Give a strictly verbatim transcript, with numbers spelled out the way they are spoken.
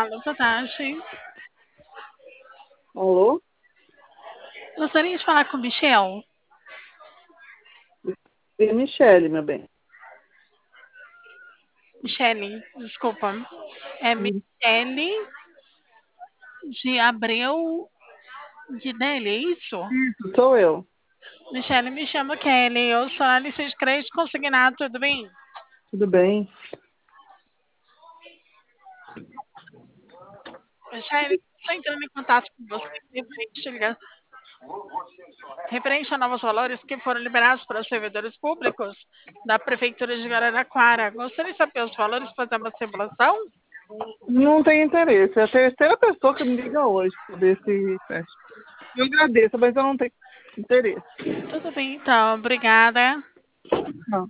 Alô, boa tarde. Alô? Gostaria de falar com o Michel. E Michele, meu bem. Michele, desculpa. É Hum, Michele de Abreu de Deli, é isso? Sou eu. Michele, me chamo Kelly. Eu sou analista de crédito consignado, tudo bem? Tudo bem? Michele, estou entrando em contato com você referente, liga- referente a novos valores que foram liberados para os servidores públicos da Prefeitura de Araraquara. Gostaria de saber os valores, fazer uma simulação? Não tem interesse. É a terceira pessoa que me liga hoje sobre esse teste. Eu agradeço, mas eu não tenho interesse. Tudo bem, então. Obrigada. Não.